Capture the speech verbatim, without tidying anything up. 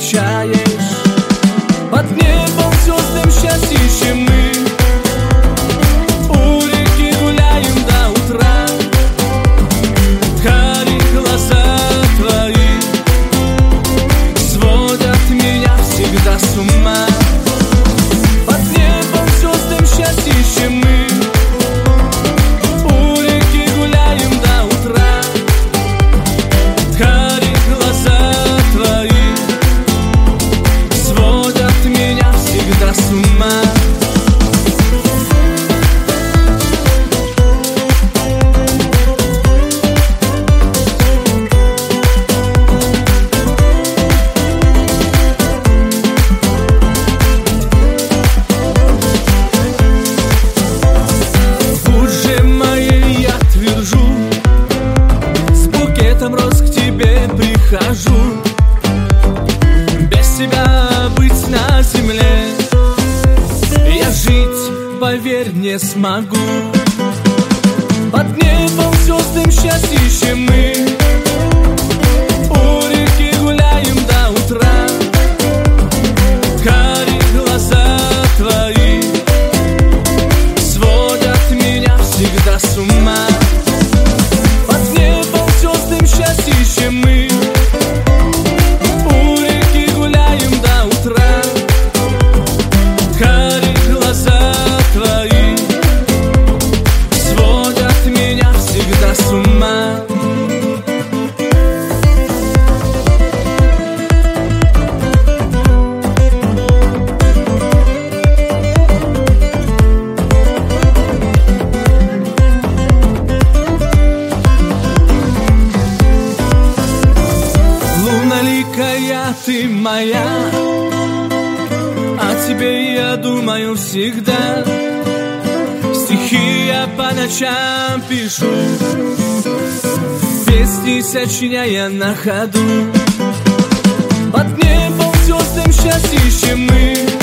встречаешь. Под небом звездным счастье ищем мы, у реки гуляем до утра. Карие глаза твои сводят меня всегда с ума. Под небом звездным счастье ищем мы, у реки гуляем до утра. Карие глаза твои сводят меня всегда с ума. Прихожу, без тебя быть на земле я жить, поверь, не смогу. Под небом звездным счастье ищем мы, у реки гуляем до утра. Карие глаза твои сводят меня всегда с ума. Под небом звездным счастье ищем мы, у реки гуляем до утра. Карие глаза твои сводят меня всегда с ума. Луналикая ты моя, о тебе я думаю всегда. Стихи я по ночам пишу, песни сочиняя на ходу. Под небом звездным счастье ищем мы,